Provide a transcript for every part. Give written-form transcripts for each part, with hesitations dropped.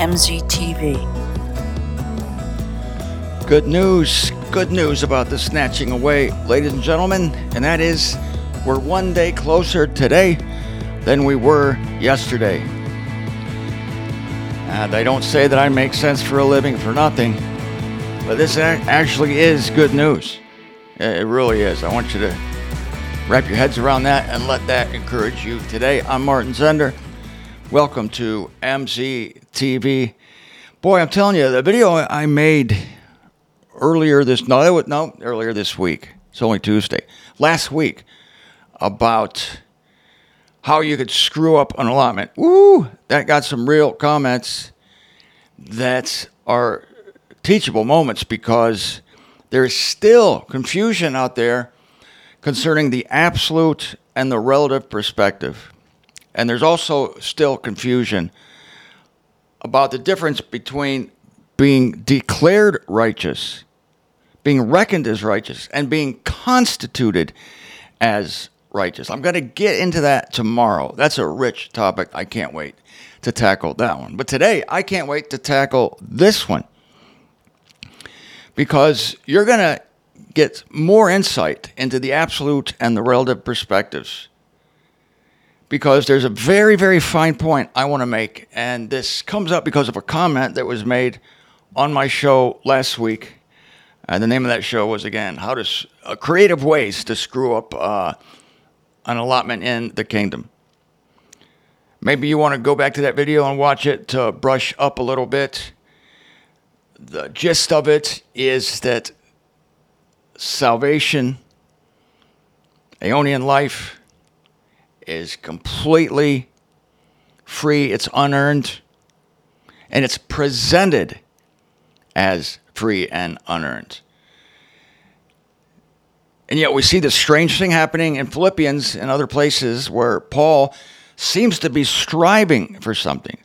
MZTV. Good news about the snatching away, ladies and gentlemen, and that is we're one day closer today than we were yesterday. And I don't say that I make sense for a living for nothing, but this actually is good news. It really is. I want you to wrap your heads around that and let that encourage you today. I'm Martin Zender. Welcome to MZTV. Boy, I'm telling you, the video I made earlier this week, it's only Tuesday, last week, about how you could screw up an allotment. Woo! That got some real comments that are teachable moments because there's still confusion out there concerning the absolute and the relative perspective. And there's also still confusion about the difference between being declared righteous, being reckoned as righteous, and being constituted as righteous. I'm going to get into that tomorrow. That's a rich topic. I can't wait to tackle that one. But today, I can't wait to tackle this one because you're going to get more insight into the absolute and the relative perspectives. Because there's a very, very fine point I want to make, and this comes up because of a comment that was made on my show last week. The name of that show was, again, creative ways to screw up an allotment in the kingdom. Maybe you want to go back to that video and watch it to brush up a little bit. The gist of it is that salvation, Aeonian life, is completely free, it's unearned, and it's presented as free and unearned. And yet we see this strange thing happening in Philippians and other places where Paul seems to be striving for something.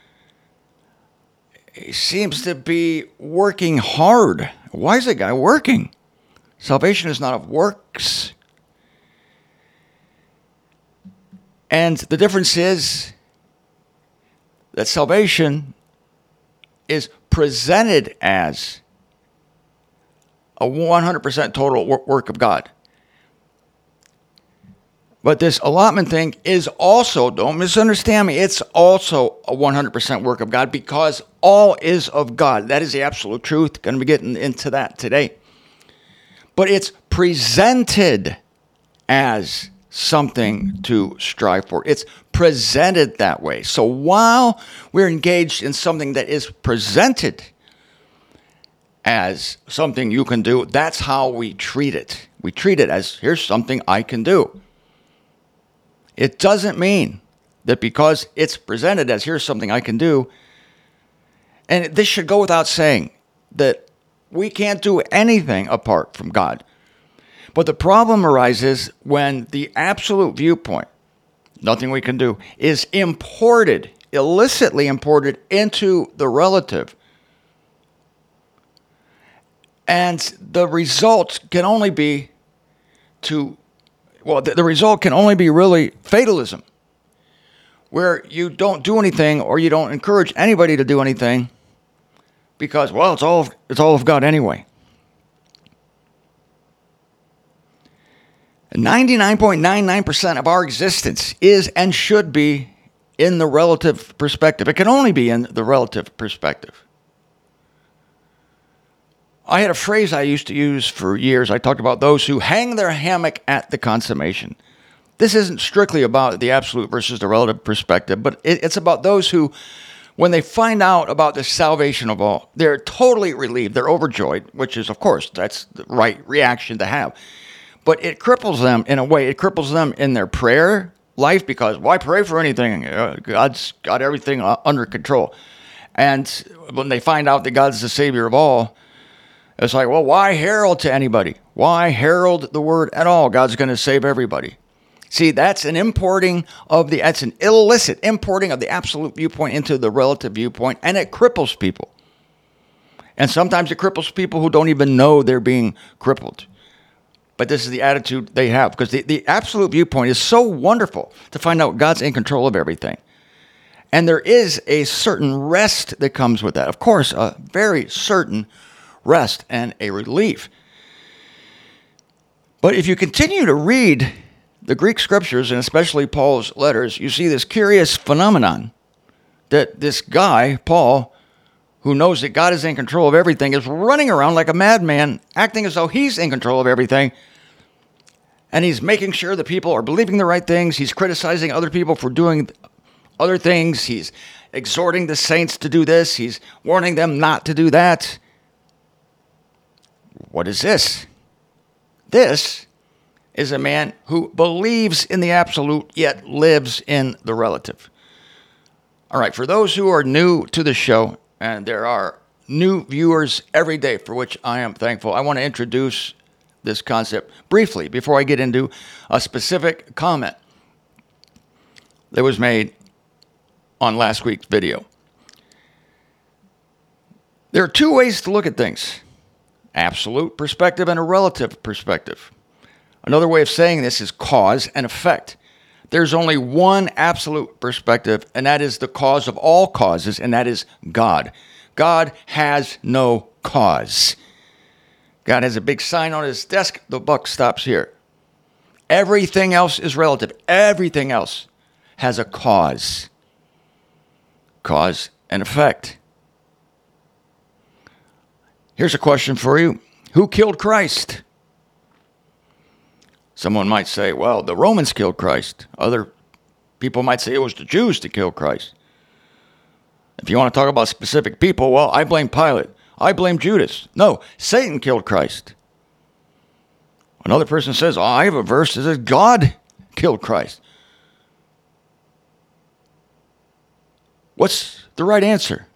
He seems to be working hard. Why is that guy working? Salvation is not of works. And the difference is that salvation is presented as a 100% total work of God. But this allotment thing is also, don't misunderstand me, it's also a 100% work of God because all is of God. That is the absolute truth. Going to be getting into that today. But it's presented as something to strive for. It's presented that way. So while we're engaged in something that is presented as something you can do, that's how we treat it. We treat it as, here's something I can do. It doesn't mean that because it's presented as, here's something I can do, and this should go without saying, that we can't do anything apart from God. But the problem arises when the absolute viewpoint, nothing we can do, is imported, illicitly imported into the relative. And the result can only be the result can only be really fatalism, where you don't do anything or you don't encourage anybody to do anything because, well, it's all of God anyway. 99.99% of our existence is and should be in the relative perspective. It can only be in the relative perspective. I had a phrase I used to use for years. I talked about those who hang their hammock at the consummation. This isn't strictly about the absolute versus the relative perspective, but it's about those who, when they find out about the salvation of all, they're totally relieved. They're overjoyed, which is, of course, that's the right reaction to have. But it cripples them in a way. It cripples them in their prayer life because why pray for anything? God's got everything under control. And when they find out that God's the Savior of all, it's like, well, why herald to anybody? Why herald the word at all? God's going to save everybody. See, that's an illicit importing of the absolute viewpoint into the relative viewpoint, and it cripples people. And sometimes it cripples people who don't even know they're being crippled. But this is the attitude they have, because the absolute viewpoint is so wonderful to find out God's in control of everything. And there is a certain rest that comes with that. Of course, a very certain rest and a relief. But if you continue to read the Greek scriptures, and especially Paul's letters, you see this curious phenomenon that this guy, Paul, who knows that God is in control of everything, is running around like a madman, acting as though he's in control of everything. And he's making sure that people are believing the right things. He's criticizing other people for doing other things. He's exhorting the saints to do this. He's warning them not to do that. What is this? This is a man who believes in the absolute, yet lives in the relative. All right, for those who are new to the show, and there are new viewers every day, for which I am thankful, I want to introduce this concept briefly before I get into a specific comment that was made on last week's video. There are two ways to look at things: absolute perspective and a relative perspective. Another way of saying this is cause and effect. There's only one absolute perspective, and that is the cause of all causes, and that is God. God has no cause. God has a big sign on his desk. The buck stops here. Everything else is relative. Everything else has a cause. Cause and effect. Here's a question for you. Who killed Christ? Someone might say, well, the Romans killed Christ. Other people might say it was the Jews that killed Christ. If you want to talk about specific people, well, I blame Pilate. I blame Judas. No, Satan killed Christ. Another person says, oh, I have a verse that says God killed Christ. What's the right answer?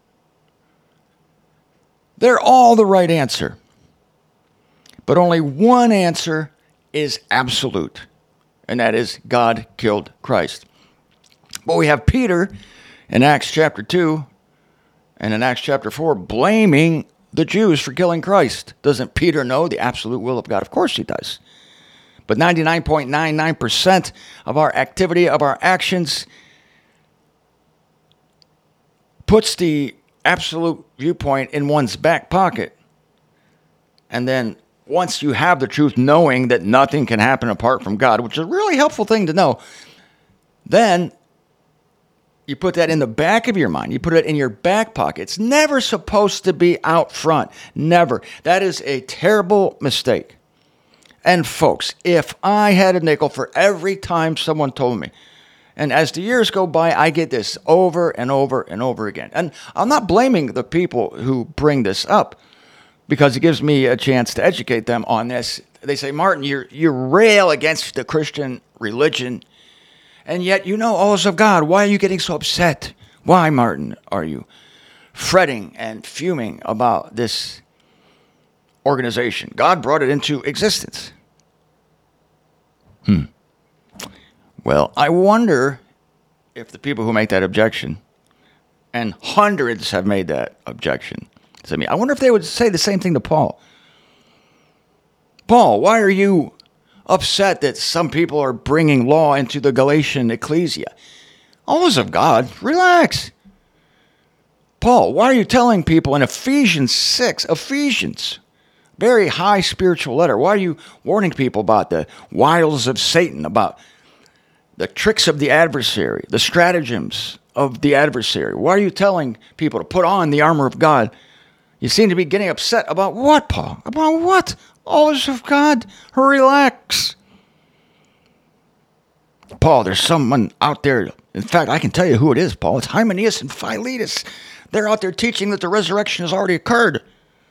They're all the right answer. But only one answer is absolute, and that is God killed Christ. But we have Peter in Acts chapter 2 and in Acts chapter 4 blaming the Jews for killing Christ. Doesn't Peter know the absolute will of God? Of course he does. But 99.99% of our activity, of our actions, puts the absolute viewpoint in one's back pocket. And then once you have the truth, knowing that nothing can happen apart from God, which is a really helpful thing to know, then you put that in the back of your mind. You put it in your back pocket. It's never supposed to be out front. Never. That is a terrible mistake. And folks, if I had a nickel for every time someone told me, and as the years go by, I get this over and over and over again. And I'm not blaming the people who bring this up, because it gives me a chance to educate them on this. They say, Martin, you rail against the Christian religion, and yet you know all is of God. Why are you getting so upset? Why, Martin, are you fretting and fuming about this organization? God brought it into existence. Well, I wonder if the people who make that objection, and hundreds have made that objection to me, I wonder if they would say the same thing to Paul. Paul, why are you upset that some people are bringing law into the Galatian ecclesia? All is of God. Relax. Paul, why are you telling people in Ephesians 6, very high spiritual letter, why are you warning people about the wiles of Satan, about the tricks of the adversary, the stratagems of the adversary? Why are you telling people to put on the armor of God? You seem to be getting upset about what, Paul? About what? All is of God. Relax. Paul, there's someone out there. In fact, I can tell you who it is, Paul. It's Hymenaeus and Philetus. They're out there teaching that the resurrection has already occurred.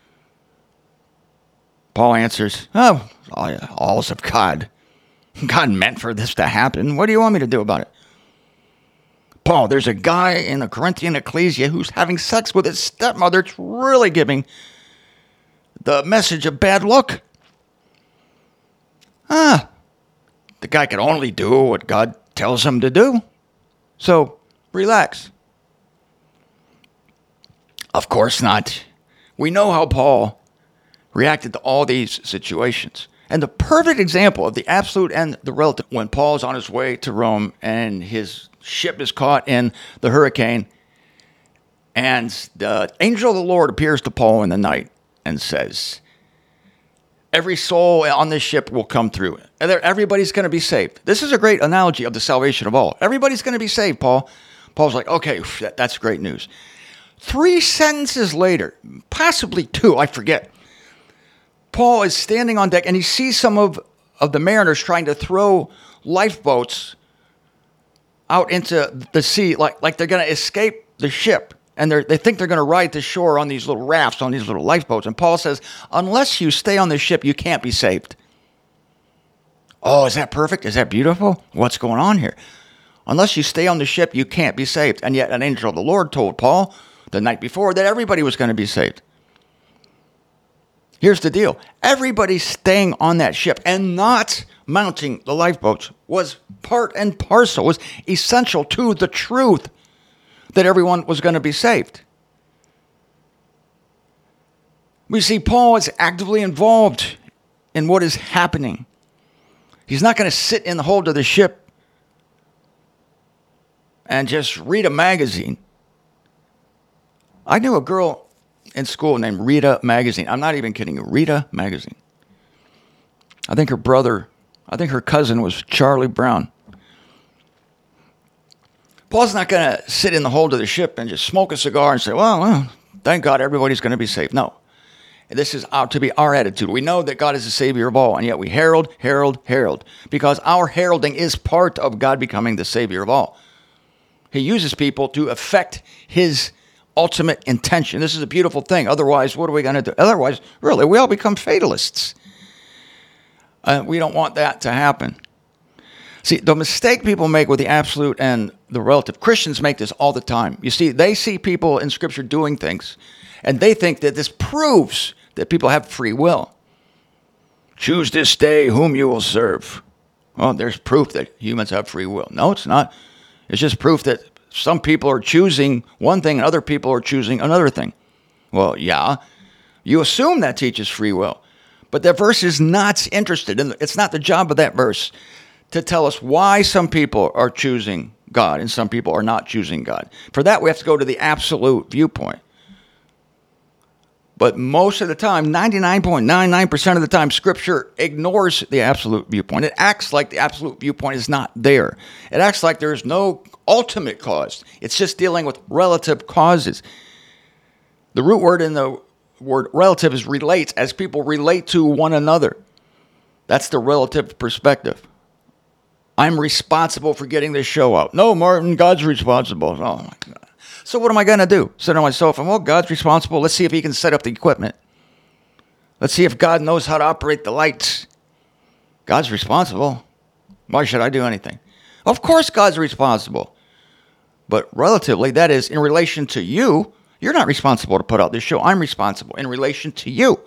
Paul answers, all is of God. God meant for this to happen. What do you want me to do about it? Paul, there's a guy in the Corinthian ecclesia who's having sex with his stepmother. It's really giving the message of bad luck. The guy can only do what God tells him to do. So, relax. Of course not. We know how Paul reacted to all these situations. And the perfect example of the absolute and the relative, when Paul's on his way to Rome and his ship is caught in the hurricane. And the angel of the Lord appears to Paul in the night and says, every soul on this ship will come through. Everybody's going to be saved. This is a great analogy of the salvation of all. Everybody's going to be saved, Paul. Paul's like, okay, that's great news. 3 sentences later, possibly 2, I forget, Paul is standing on deck and he sees some of the mariners trying to throw lifeboats out into the sea like they're going to escape the ship. And they think they're going to ride to shore on these little rafts, on these little lifeboats. And Paul says, unless you stay on the ship, you can't be saved. Oh, is that perfect? Is that beautiful? What's going on here? Unless you stay on the ship, you can't be saved. And yet an angel of the Lord told Paul the night before that everybody was going to be saved. Here's the deal. Everybody staying on that ship and not mounting the lifeboats was part and parcel, was essential to the truth that everyone was going to be saved. We see Paul is actively involved in what is happening. He's not going to sit in the hold of the ship and just read a magazine. I knew a girl in school named Rita Magazine. I'm not even kidding you. Rita Magazine. I think her cousin was Charlie Brown. Paul's not going to sit in the hold of the ship and just smoke a cigar and say, well, thank God everybody's going to be saved. No. This is to be our attitude. We know that God is the Savior of all, and yet we herald, because our heralding is part of God becoming the Savior of all. He uses people to affect his ultimate intention. This is a beautiful thing. Otherwise, what are we going to do? Otherwise, really, we all become fatalists. We don't want that to happen. See, the mistake people make with the absolute and the relative, Christians make this all the time. You see, they see people in Scripture doing things, and they think that this proves that people have free will. Choose this day whom you will serve. Well, there's proof that humans have free will. No, it's not. It's just proof that some people are choosing one thing and other people are choosing another thing. Well, yeah, you assume that teaches free will, but that verse is not interested in. It's not the job of that verse to tell us why some people are choosing God and some people are not choosing God. For that, we have to go to the absolute viewpoint. But most of the time, 99.99% of the time, Scripture ignores the absolute viewpoint. It acts like the absolute viewpoint is not there. It acts like there's no ultimate cause. It's just dealing with relative causes. The root word in the word relative is relates, as people relate to one another. That's the relative perspective. I'm responsible for getting this show out. No, Martin, God's responsible. Oh, my God. So what am I going to do? Sit on my sofa and, well, God's responsible. Let's see if he can set up the equipment. Let's see if God knows how to operate the lights. God's responsible. Why should I do anything? Of course God's responsible. But relatively, that is, in relation to you, you're not responsible to put out this show. I'm responsible in relation to you.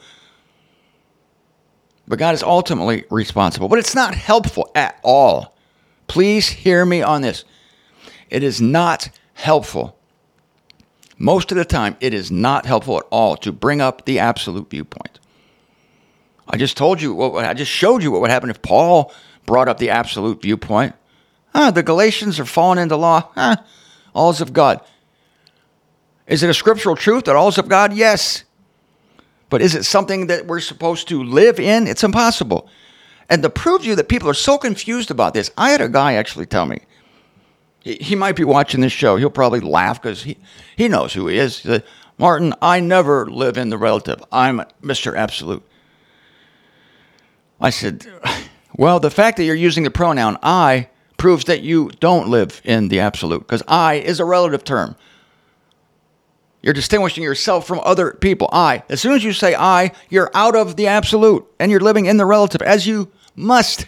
But God is ultimately responsible. But it's not helpful at all. Please hear me on this. It is not helpful. Most of the time, it is not helpful at all to bring up the absolute viewpoint. I just showed you what would happen if Paul brought up the absolute viewpoint. The Galatians are falling into law. All is of God. Is it a scriptural truth that all is of God? Yes. But is it something that we're supposed to live in? It's impossible. And to prove to you that people are so confused about this, I had a guy actually tell me, he might be watching this show. He'll probably laugh because he knows who he is. He said, Martin, I never live in the relative. I'm Mr. Absolute. I said, well, the fact that you're using the pronoun I proves that you don't live in the absolute, because I is a relative term. You're distinguishing yourself from other people. I. As soon as you say I, you're out of the absolute, and you're living in the relative, as you must.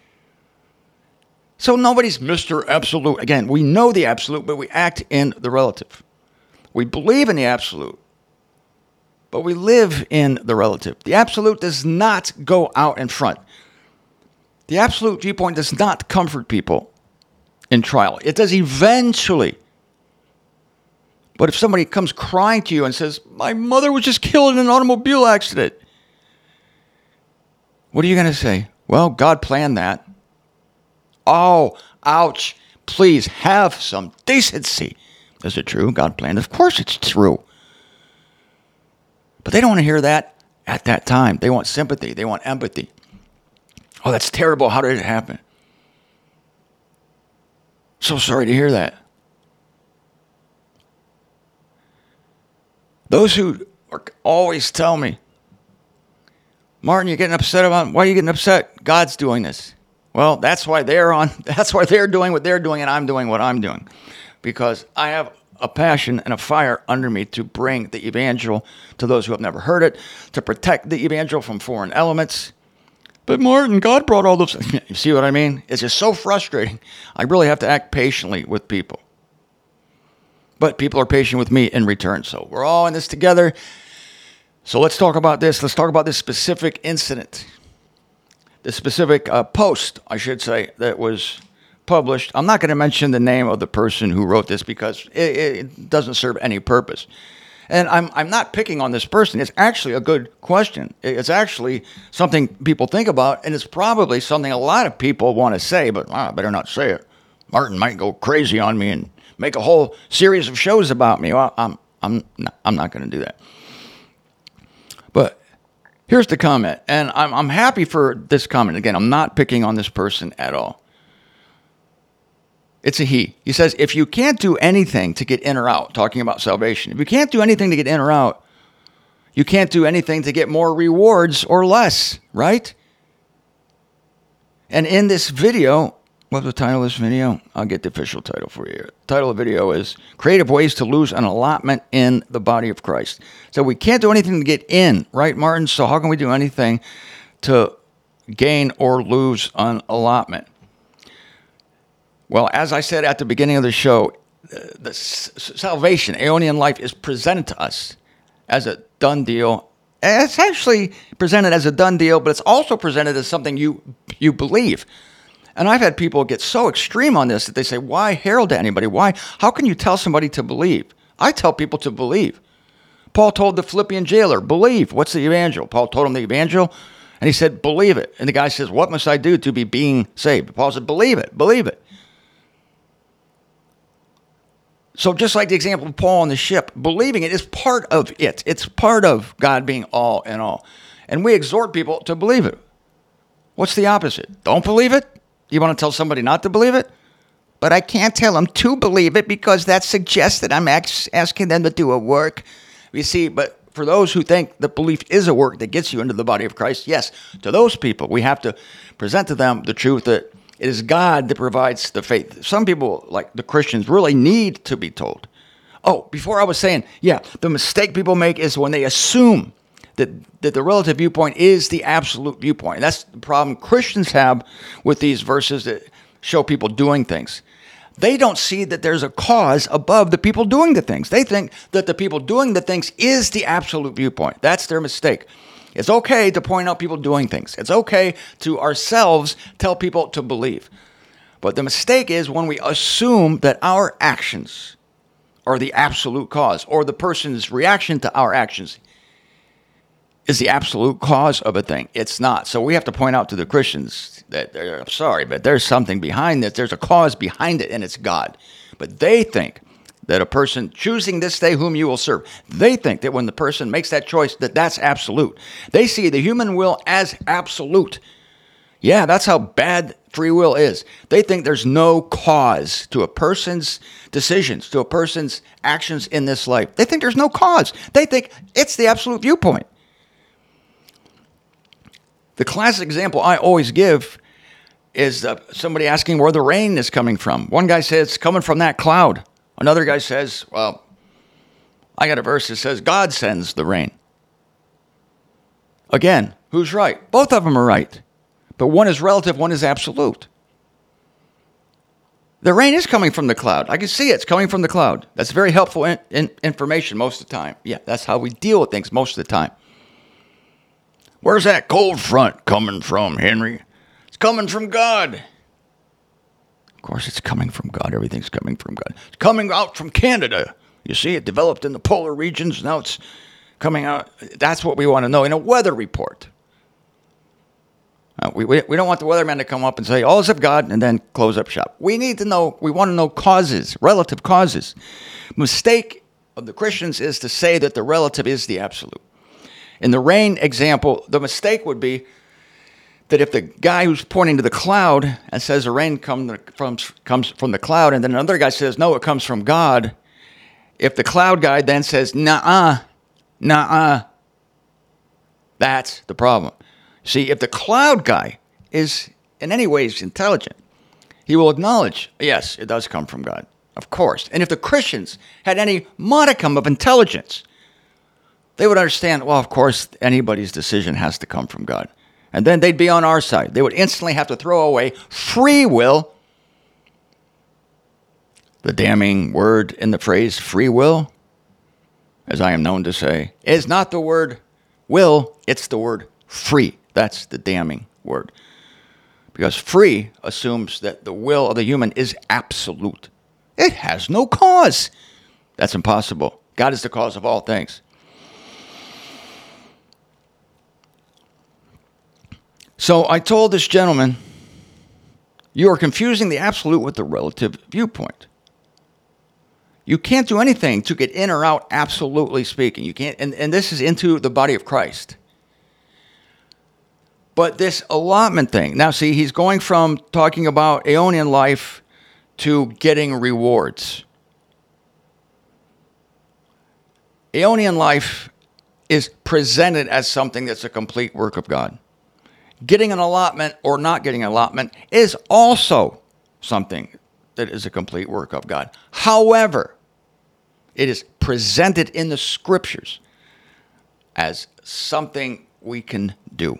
So nobody's Mr. Absolute. Again, we know the absolute, but we act in the relative. We believe in the absolute, but we live in the relative. The absolute does not go out in front. The absolute viewpoint does not comfort people in trial. It does eventually. But if somebody comes crying to you and says, my mother was just killed in an automobile accident, what are you going to say? Well, God planned that. Oh, ouch. Please have some decency. Is it true? God planned. Of course it's true. But they don't want to hear that at that time. They want sympathy. They want empathy. Oh, that's terrible. How did it happen? So sorry to hear that. Those who always tell me, Martin, you're getting upset about, why are you getting upset? God's doing this. Well, that's why they're doing what they're doing and I'm doing what I'm doing. Because I have a passion and a fire under me to bring the evangel to those who have never heard it, to protect the evangel from foreign elements. But Martin, God brought all those. You see what I mean? It's just so frustrating. I really have to act patiently with people. But people are patient with me in return. So we're all in this together. So let's talk about this. Let's talk about this specific incident. This specific post, I should say, that was published. I'm not going to mention the name of the person who wrote this because it doesn't serve any purpose. And I'm not picking on this person. It's actually a good question. It's actually something people think about, and it's probably something a lot of people want to say, but I better not say it. Martin might go crazy on me and make a whole series of shows about me. Well, I'm not going to do that. But here's the comment, and I'm happy for this comment. Again, I'm not picking on this person at all. It's a he. He says, if you can't do anything to get in or out, talking about salvation, if you can't do anything to get in or out, you can't do anything to get more rewards or less, right? And in this video, what's the title of this video? I'll get the official title for you. The title of the video is Creative Ways to Lose an Allotment in the Body of Christ. So we can't do anything to get in, right, Martin? So how can we do anything to gain or lose an allotment? Well, as I said at the beginning of the show, the salvation, Aeonian life, is presented to us as a done deal. It's actually presented as a done deal, but it's also presented as something you believe. And I've had people get so extreme on this that they say, why herald to anybody? Why? How can you tell somebody to believe? I tell people to believe. Paul told the Philippian jailer, believe. What's the evangel? Paul told him the evangel, and he said, believe it. And the guy says, what must I do to be being saved? Paul said, believe it, believe it. So just like the example of Paul on the ship, believing it is part of it. It's part of God being all in all. And we exhort people to believe it. What's the opposite? Don't believe it? You want to tell somebody not to believe it? But I can't tell them to believe it because that suggests that I'm asking them to do a work. You see, but for those who think that belief is a work that gets you into the body of Christ, yes, to those people, we have to present to them the truth that it is God that provides the faith. Some people, like the Christians, really need to be told. Oh, before I was saying, yeah, the mistake people make is when they assume that the relative viewpoint is the absolute viewpoint. That's the problem Christians have with these verses that show people doing things. They don't see that there's a cause above the people doing the things. They think that the people doing the things is the absolute viewpoint. That's their mistake. It's okay to point out people doing things. It's okay to ourselves tell people to believe. But the mistake is when we assume that our actions are the absolute cause, or the person's reaction to our actions is the absolute cause of a thing. It's not. So we have to point out to the Christians that, I'm sorry, but there's something behind this. There's a cause behind it, and it's God. But they think that a person choosing this day whom you will serve, they think that when the person makes that choice, that that's absolute. They see the human will as absolute. Yeah, that's how bad free will is. They think there's no cause to a person's decisions, to a person's actions in this life. They think there's no cause. They think it's the absolute viewpoint. The classic example I always give is somebody asking where the rain is coming from. One guy says it's coming from that cloud. Another guy says, well, I got a verse that says God sends the rain. Again, who's right? Both of them are right. But one is relative, one is absolute. The rain is coming from the cloud. I can see it's coming from the cloud. That's very helpful information most of the time. Yeah, that's how we deal with things most of the time. Where's that cold front coming from, Henry? It's coming from God. Of course, it's coming from God. Everything's coming from God. It's coming out from Canada. You see, it developed in the polar regions. Now it's coming out. That's what we want to know in a weather report. We don't want the weatherman to come up and say, all is of God, and then close up shop. We need to know, we want to know causes, relative causes. Mistake of the Christians is to say that the relative is the absolute. In the rain example, the mistake would be that if the guy who's pointing to the cloud and says the rain comes from the cloud, and then another guy says, no, it comes from God, if the cloud guy then says, nuh-uh, that's the problem. See, if the cloud guy is in any ways intelligent, he will acknowledge, yes, it does come from God, of course. And if the Christians had any modicum of intelligence, they would understand, well, of course, anybody's decision has to come from God. And then they'd be on our side. They would instantly have to throw away free will. The damning word in the phrase free will, as I am known to say, is not the word will, it's the word free. That's the damning word. Because free assumes that the will of the human is absolute. It has no cause. That's impossible. God is the cause of all things. So I told this gentleman, you are confusing the absolute with the relative viewpoint. You can't do anything to get in or out, absolutely speaking. You can't, and this is into the body of Christ. But this allotment thing, now see, he's going from talking about Aeonian life to getting rewards. Aeonian life is presented as something that's a complete work of God. Getting an allotment or not getting an allotment is also something that is a complete work of God. However, it is presented in the scriptures as something we can do.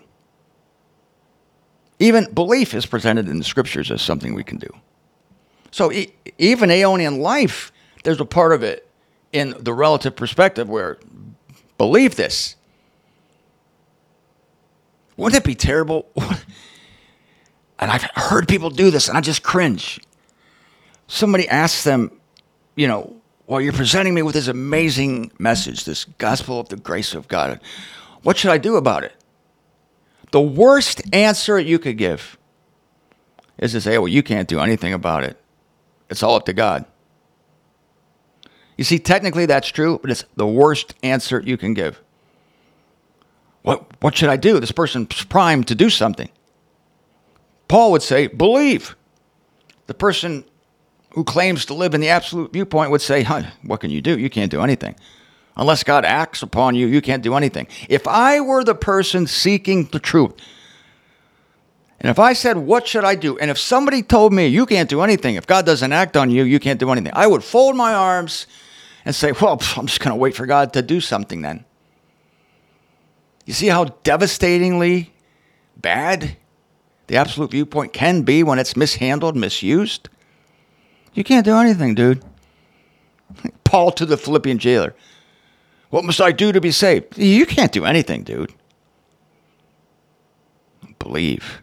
Even belief is presented in the scriptures as something we can do. So even Aeonian life, there's a part of it in the relative perspective where believe this. Wouldn't it be terrible? And I've heard people do this, and I just cringe. Somebody asks them, well, you're presenting me with this amazing message, this gospel of the grace of God. What should I do about it? The worst answer you could give is to say, well, you can't do anything about it. It's all up to God. You see, technically that's true, but it's the worst answer you can give. What should I do? This person's primed to do something. Paul would say, believe. The person who claims to live in the absolute viewpoint would say, what can you do? You can't do anything. Unless God acts upon you, you can't do anything. If I were the person seeking the truth, and if I said, what should I do? And if somebody told me, you can't do anything. If God doesn't act on you, you can't do anything. I would fold my arms and say, well, I'm just going to wait for God to do something then. You see how devastatingly bad the absolute viewpoint can be when it's mishandled, misused? You can't do anything, dude. Paul to the Philippian jailer. What must I do to be saved? You can't do anything, dude. Believe.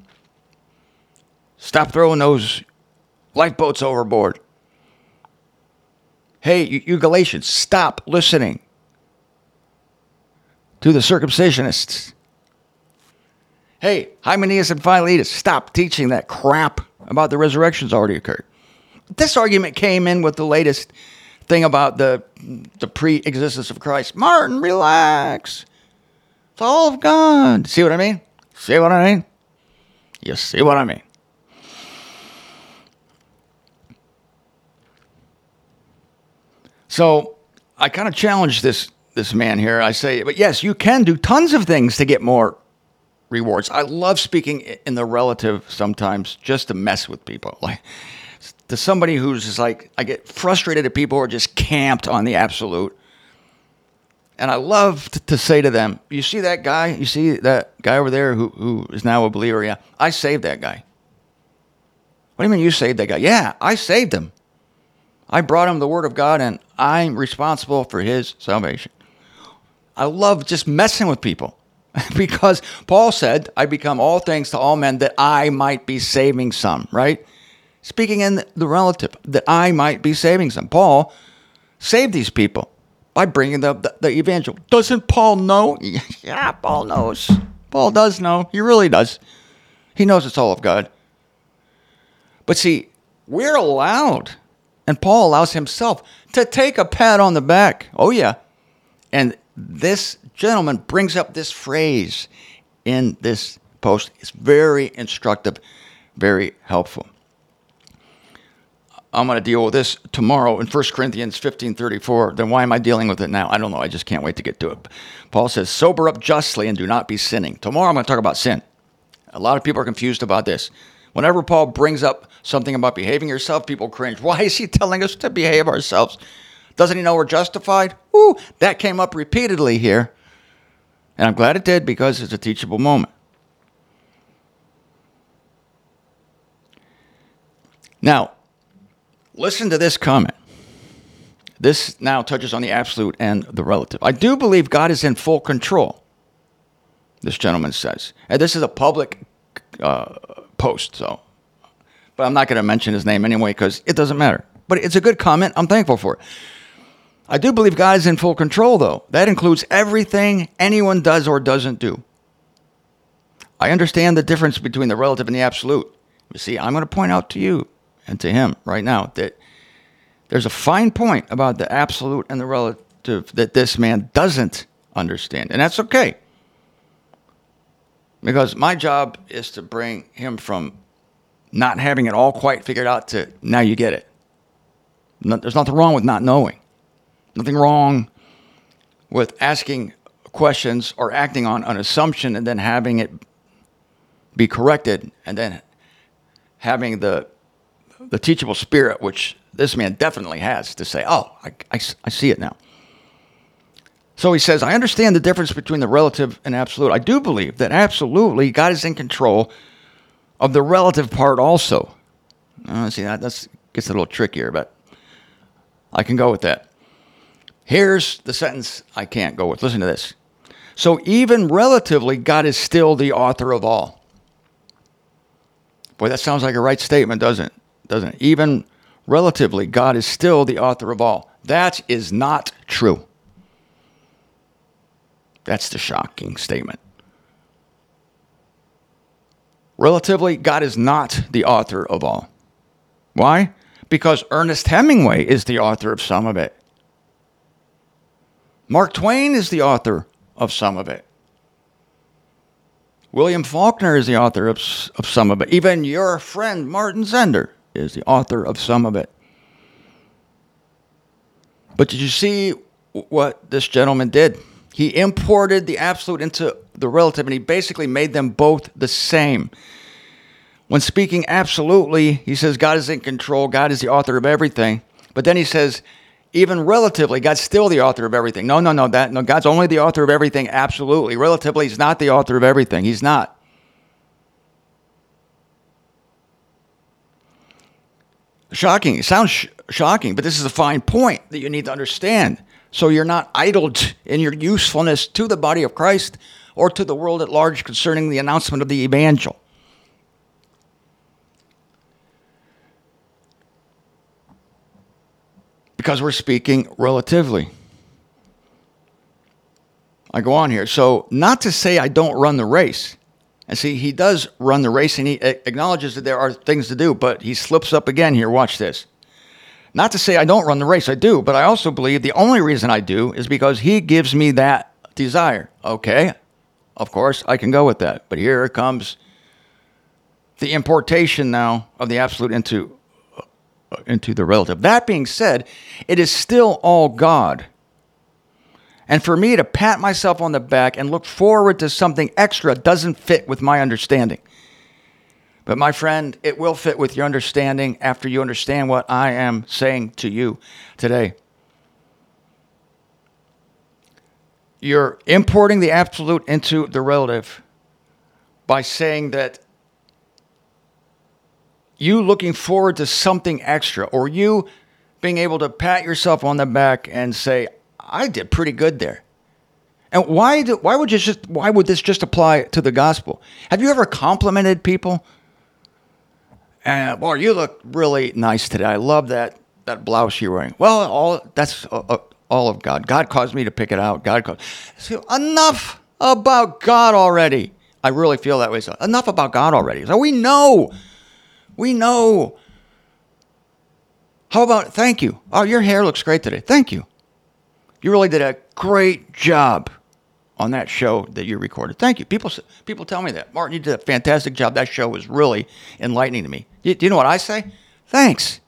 Stop throwing those lifeboats overboard. Hey, you Galatians, stop listening to the circumcisionists. Hey, Hymenaeus and Philetus, stop teaching that crap about the resurrection's already occurred. This argument came in with the latest thing about the pre-existence of Christ. Martin, relax. It's all of God. See what I mean? See what I mean? You see what I mean? So I kind of challenge this man here. I say, but yes, you can do tons of things to get more rewards. I love speaking in the relative sometimes just to mess with people. Like to somebody who's just like, I get frustrated at people who are just camped on the absolute. And I love to say to them, you see that guy? You see that guy over there who is now a believer? Yeah, I saved that guy. What do you mean you saved that guy? Yeah, I saved him. I brought him the word of God, and I'm responsible for his salvation. I love just messing with people because Paul said, I become all things to all men that I might be saving some, right? Speaking in the relative, that I might be saving some. Paul saved these people by bringing the evangel. Doesn't Paul know? Yeah, Paul knows. Paul does know. He really does. He knows it's all of God. But see, we're allowed, and Paul allows himself to take a pat on the back. Oh, yeah. And this gentleman brings up this phrase in this post. It's very instructive, very helpful. I'm going to deal with this tomorrow in 1 Corinthians 15:34. Then why am I dealing with it now? I don't know. I just can't wait to get to it. Paul says, sober up justly and do not be sinning. Tomorrow I'm going to talk about sin. A lot of people are confused about this. Whenever Paul brings up something about behaving yourself, people cringe. Why is he telling us to behave ourselves? Doesn't he know we're justified? Ooh, that came up repeatedly here. And I'm glad it did because it's a teachable moment. Now, listen to this comment. This now touches on the absolute and the relative. I do believe God is in full control, this gentleman says. And this is a public post, so. But I'm not going to mention his name anyway because it doesn't matter. But it's a good comment. I'm thankful for it. I do believe God is in full control, though. That includes everything anyone does or doesn't do. I understand the difference between the relative and the absolute. You see, I'm going to point out to you and to him right now that there's a fine point about the absolute and the relative that this man doesn't understand. And that's okay. Because my job is to bring him from not having it all quite figured out to now you get it. There's nothing wrong with not knowing. Nothing wrong with asking questions or acting on an assumption and then having it be corrected and then having the teachable spirit, which this man definitely has, to say, oh, I see it now. So he says, I understand the difference between the relative and absolute. I do believe that absolutely God is in control of the relative part also. See, that gets a little trickier, but I can go with that. Here's the sentence I can't go with. Listen to this. So even relatively, God is still the author of all. Boy, that sounds like a right statement, doesn't it? Even relatively, God is still the author of all. That is not true. That's the shocking statement. Relatively, God is not the author of all. Why? Because Ernest Hemingway is the author of some of it. Mark Twain is the author of some of it. William Faulkner is the author of some of it. Even your friend Martin Zender is the author of some of it. But did you see what this gentleman did? He imported the absolute into the relative, and he basically made them both the same. When speaking absolutely, he says God is in control, God is the author of everything. But then he says, even relatively, God's still the author of everything. No, God's only the author of everything, absolutely. Relatively, he's not the author of everything. He's not. Shocking. It sounds shocking, but this is a fine point that you need to understand. So you're not idled in your usefulness to the body of Christ or to the world at large concerning the announcement of the evangel. Because we're speaking relatively. I go on here. So not to say I don't run the race. And see, he does run the race and he acknowledges that there are things to do, but he slips up again here. Watch this. Not to say I don't run the race. I do, but I also believe the only reason I do is because he gives me that desire. Okay, of course, I can go with that. But here comes the importation now of the absolute into the relative. That being said, it is still all God. And for me to pat myself on the back and look forward to something extra doesn't fit with my understanding. But my friend, it will fit with your understanding after you understand what I am saying to you today. You're importing the absolute into the relative by saying that you looking forward to something extra, or you being able to pat yourself on the back and say, I did pretty good there. And why would this just apply to the gospel? Have you ever complimented people? Boy, you look really nice today. I love that blouse you're wearing. Well, that's all of God. God caused me to pick it out. See, enough about God already. I really feel that way. So enough about God already. So we know. We know. How about thank you? Oh, your hair looks great today. Thank you. You really did a great job on that show that you recorded. Thank you. People tell me that. Martin, you did a fantastic job. That show was really enlightening to me. Do you know what I say? Thanks.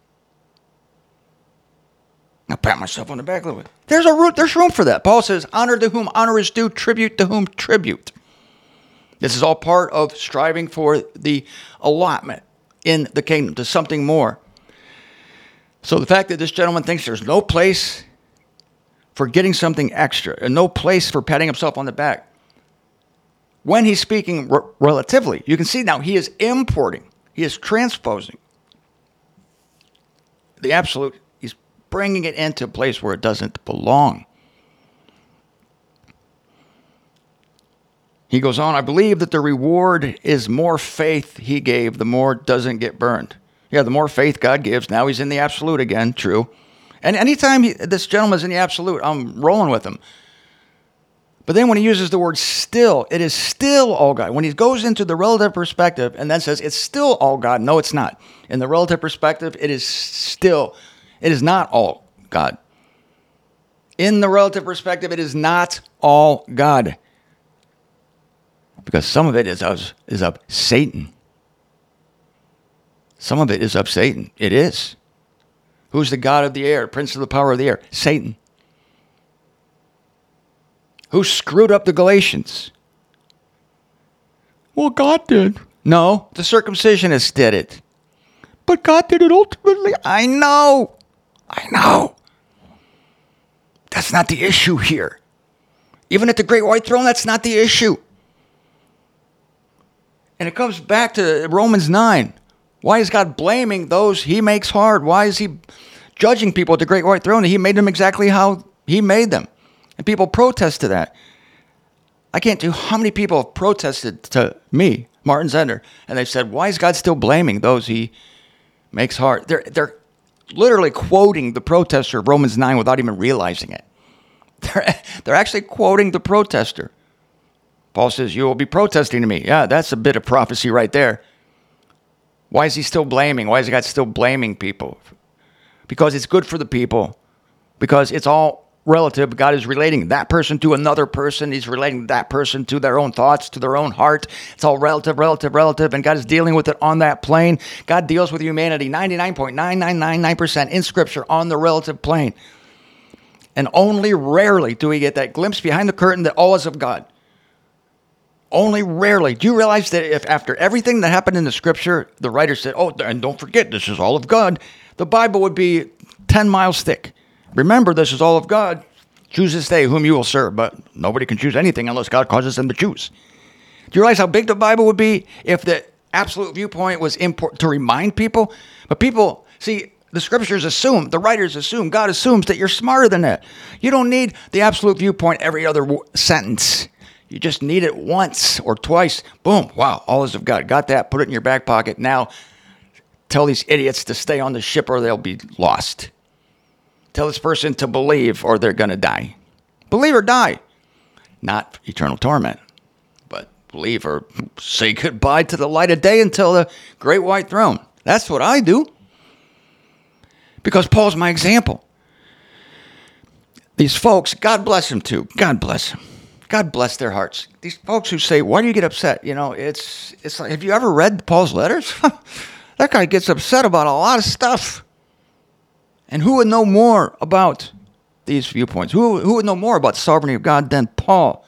I'll pat myself on the back a little bit. There's room for that. Paul says, honor to whom honor is due, tribute to whom tribute. This is all part of striving for the allotment in the kingdom, to something more. So the fact that this gentleman thinks there's no place for getting something extra and no place for patting himself on the back, when he's speaking relatively, you can see now he is importing, he is transposing the absolute. He's bringing it into a place where it doesn't belong. He goes on, I believe that the reward is more faith he gave, the more doesn't get burned. Yeah, the more faith God gives, now he's in the absolute again, true. And anytime this gentleman's in the absolute, I'm rolling with him. But then when he uses the word still, it is still all God. When he goes into the relative perspective and then says it's still all God, no, it's not. In the relative perspective, it is not all God. In the relative perspective, it is not all God. Because some of it is of Satan. Some of it is of Satan. It is. Who's the god of the air, prince of the power of the air? Satan. Who screwed up the Galatians? Well, God did. No, the circumcisionists did it. But God did it ultimately. I know. That's not the issue here. Even at the great white throne, that's not the issue. And it comes back to Romans 9. Why is God blaming those he makes hard? Why is he judging people at the great white throne? He made them exactly how he made them. And people protest to that. I can't tell you how many people have protested to me, Martin Zender, and they've said, why is God still blaming those he makes hard? They're literally quoting the protester of Romans 9 without even realizing it. They're actually quoting the protester. Paul says, you will be protesting to me. Yeah, that's a bit of prophecy right there. Why is he still blaming? Why is God still blaming people? Because it's good for the people. Because it's all relative. God is relating that person to another person. He's relating that person to their own thoughts, to their own heart. It's all relative. And God is dealing with it on that plane. God deals with humanity 99.9999% in Scripture on the relative plane. And only rarely do we get that glimpse behind the curtain that all is of God. Only rarely. Do you realize that if after everything that happened in the Scripture, the writer said, oh, and don't forget, this is all of God, the Bible would be 10 miles thick. Remember, this is all of God. Choose this day whom you will serve. But nobody can choose anything unless God causes them to choose. Do you realize how big the Bible would be if the absolute viewpoint was important to remind people? But people, see, the Scriptures assume, the writers assume, God assumes that you're smarter than that. You don't need the absolute viewpoint every other sentence. You just need it once or twice. Boom. Wow. All is of God. Got that. Put it in your back pocket. Now tell these idiots to stay on the ship or they'll be lost. Tell this person to believe or they're going to die. Believe or die. Not eternal torment. But believe or say goodbye to the light of day until the great white throne. That's what I do. Because Paul's my example. These folks, God bless them too. God bless them. God bless their hearts. These folks who say, why do you get upset? You know, it's like, have you ever read Paul's letters? That guy gets upset about a lot of stuff. And who would know more about these viewpoints? Who would know more about the sovereignty of God than Paul?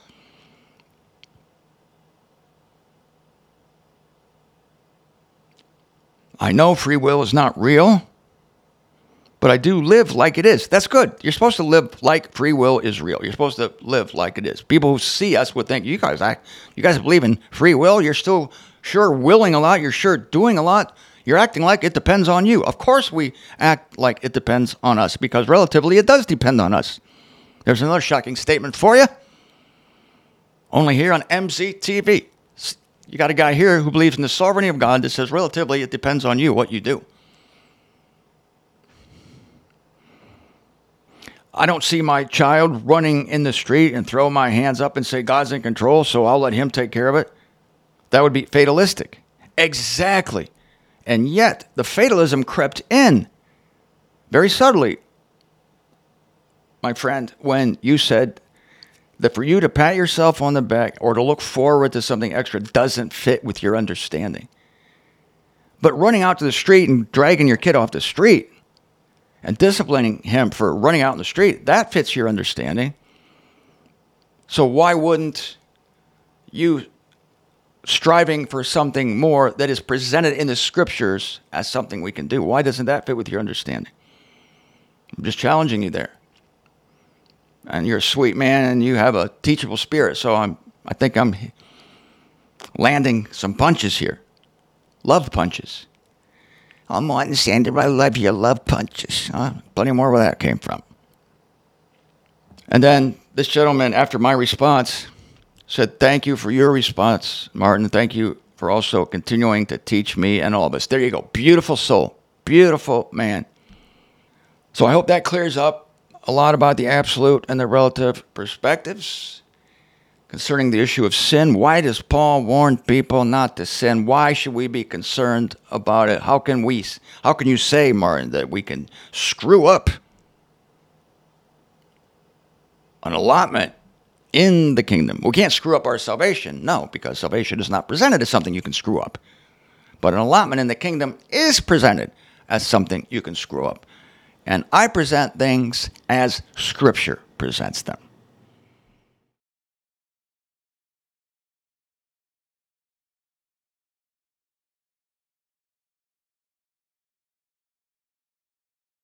I know free will is not real, but I do live like it is. That's good. You're supposed to live like free will is real. You're supposed to live like it is. People who see us would think, you guys believe in free will. You're still sure willing a lot. You're sure doing a lot. You're acting like it depends on you. Of course we act like it depends on us because relatively it does depend on us. There's another shocking statement for you. Only here on MZTV. You got a guy here who believes in the sovereignty of God that says relatively it depends on you what you do. I don't see my child running in the street and throw my hands up and say God's in control, so I'll let him take care of it. That would be fatalistic. Exactly. And yet, the fatalism crept in very subtly, my friend, when you said that for you to pat yourself on the back or to look forward to something extra doesn't fit with your understanding. But running out to the street and dragging your kid off the street and disciplining him for running out in the street, that fits your understanding. So why wouldn't you striving for something more that is presented in the scriptures as something we can do? Why doesn't that fit with your understanding? I'm just challenging you there. And you're a sweet man and you have a teachable spirit. So I think I'm landing some punches here. Love punches. I'm Martin Sander. I love your love punches. Plenty more where that came from. And then this gentleman, after my response, said, thank you for your response, Martin. Thank you for also continuing to teach me and all of us. There you go. Beautiful soul. Beautiful man. So I hope that clears up a lot about the absolute and the relative perspectives concerning the issue of sin. Why does Paul warn people not to sin? Why should we be concerned about it? How can you say, Martin, that we can screw up an allotment in the kingdom? We can't screw up our salvation. No, because salvation is not presented as something you can screw up. But an allotment in the kingdom is presented as something you can screw up. And I present things as Scripture presents them.